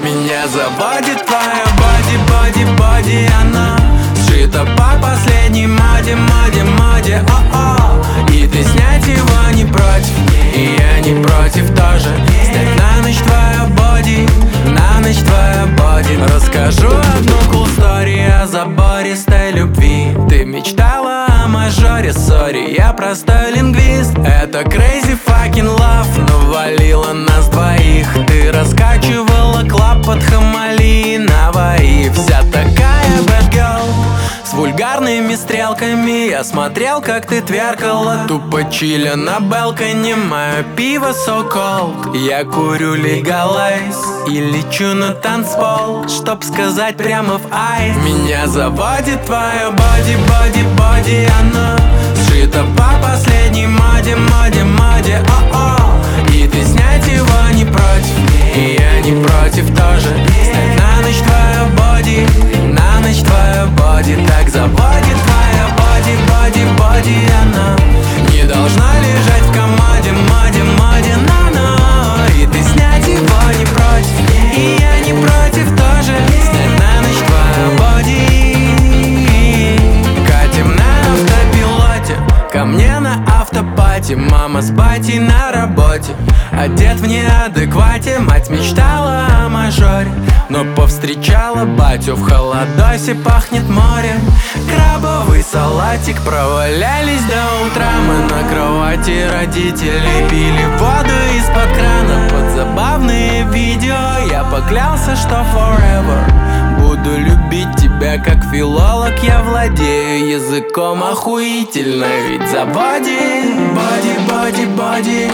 Меня заводит твоя боди, боди, боди. Она сшита по последней моде, моде, моде. О-о. И ты снять его не против, и я не против тоже. Снять на ночь твоя боди, на ночь твоя боди. Расскажу одну cool story о забористой любви. Ты мечтала о мажоре, сори, я простой лингвист. Это crazy fucking love, но валила нас двоих. Ты раскачивала клаб под Хамали Наваи. Вся такая bad girl, с вульгарными стрелками. Я смотрел, как ты тверкала, тупо чиля на балконе. Мое пиво so cold. Я курю легалайз и лечу на танцпол, чтоб сказать прямо в айс. Меня заводит твоя боди, боди, боди. Она сшита по последней моде, моде, моде. О-о. И ты снять его не против, и я не против тоже. Снять на ночь твоя боди, на ночь твоя боди. Так заводит твоя боди, боди, боди. Она не должна лежать в комоде, моде, моде, на-на. И ты снять его не против, и я не против тоже. Снять на ночь твоя боди. Катим на автопилоте, ко мне на автопати. Мама с батей на работе, одет в неадеквате. Мать мечтала о мажоре, но повстречала батю в холодосе. Пахнет морем, крабовый салатик. Провалялись до утра мы на кровати. Родители пили воду из-под крана под забавные видео. Я поклялся, что forever буду любить тебя как филолог. Я владею языком охуительно, ведь за боди, боди, боди, боди.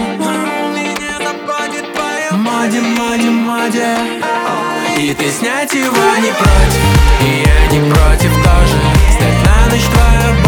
Моди, моди, моди. И ты снять его не против, и я не против тоже. Снять на ночь твоя